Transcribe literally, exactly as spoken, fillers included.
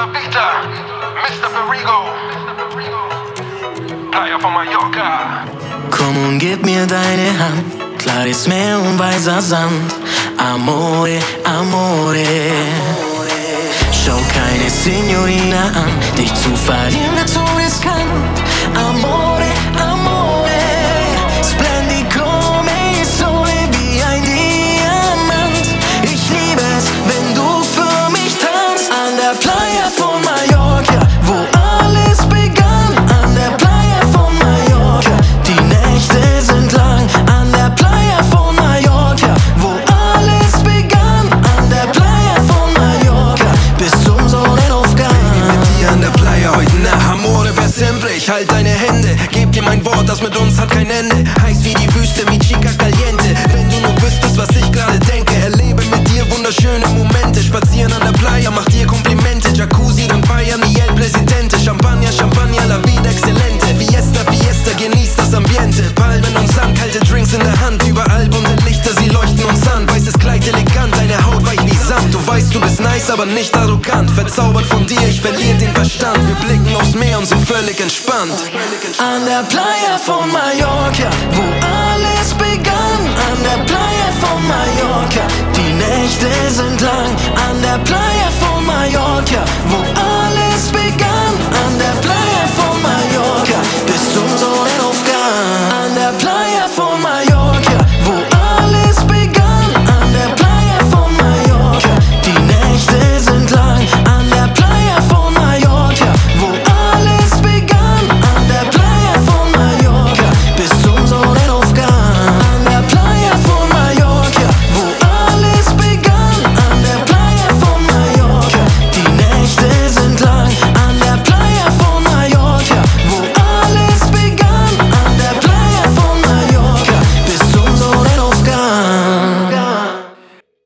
La Vita, Mister Perigo, Playa von Mallorca. Komm und gib mir deine Hand, klares Meer und weißer Sand. Amore, amore. Schau keine Signorina an, dich zu verlieren wird so riskant. Amore, amore. Splendid come sole wie ein Diamant. Ich liebe es, wenn du für mich tanzt. An der Playa von Mallorca, wo alles begann. An der Playa von Mallorca, die Nächte sind lang. An der Playa von Mallorca, wo alles begann. An der Playa von Mallorca, bis zum Sonnenaufgang. Baby, mit dir an der Playa heute Nacht. Amore per sempre, ich halt deine Hände. Geb dir mein Wort, das mit uns hat kein Ende. Heiß wie die Wüste, mi chica caliente. Wenn du nur wüsstest, was ich gerade denke. Erlebe mit dir wunderschöne Momente. Spazieren an der Playa, mach dir Komplimente. Jacuzzi, dann feiern wie El Presidente. Champagner, Champagner, la vida excelente. Fiesta, Fiesta, genieß das Ambiente. Palmen und Sand, kalte Drinks in der Hand. Überall bunte Lichter, sie leuchten uns an. Weißes Kleid elegant, deine Haut weich wie Sand. Du weißt, du bist nice, aber nicht arrogant. Verzaubert von dir, ich verliere den Verstand. Wir blicken aufs Meer und sind völlig entspannt. An der Playa von Mallorca, wo alles begann. An der Playa von Mallorca, die Nächte sind lang. An der Playa